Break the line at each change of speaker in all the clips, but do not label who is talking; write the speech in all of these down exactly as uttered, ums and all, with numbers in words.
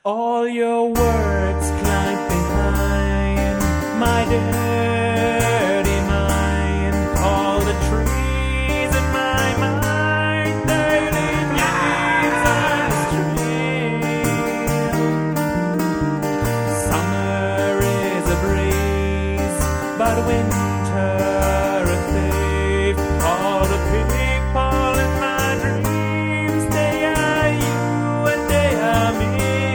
All your words climb behind my dirty mind. All the trees in my mind, they leave leaves on the stream. Summer is a breeze, but winter a thief. All the people in my dreams, they are you and they are me.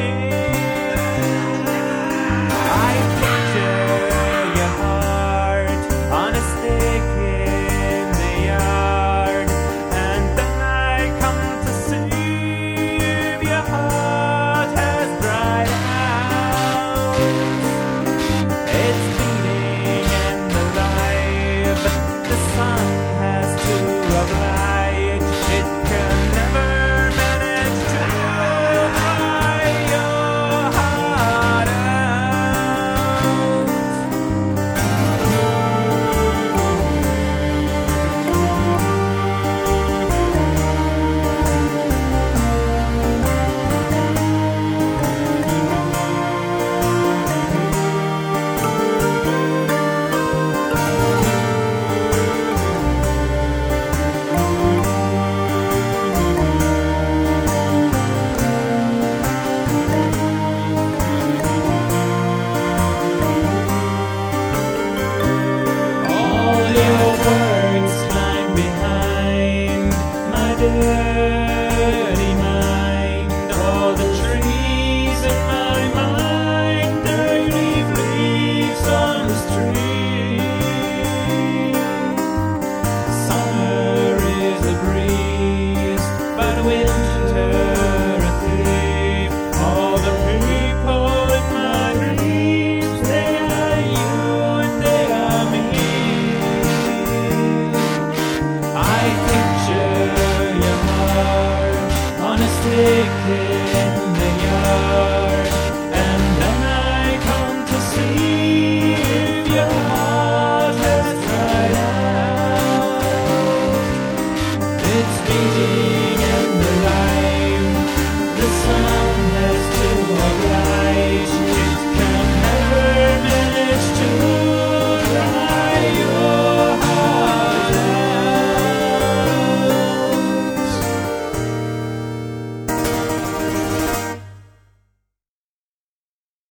Dirty mind, all the trees in my mind, they leave leaves on the street. Summer is a breeze, but winter a thief. All the people in my dreams, they are you and they are me. I picture on a stick.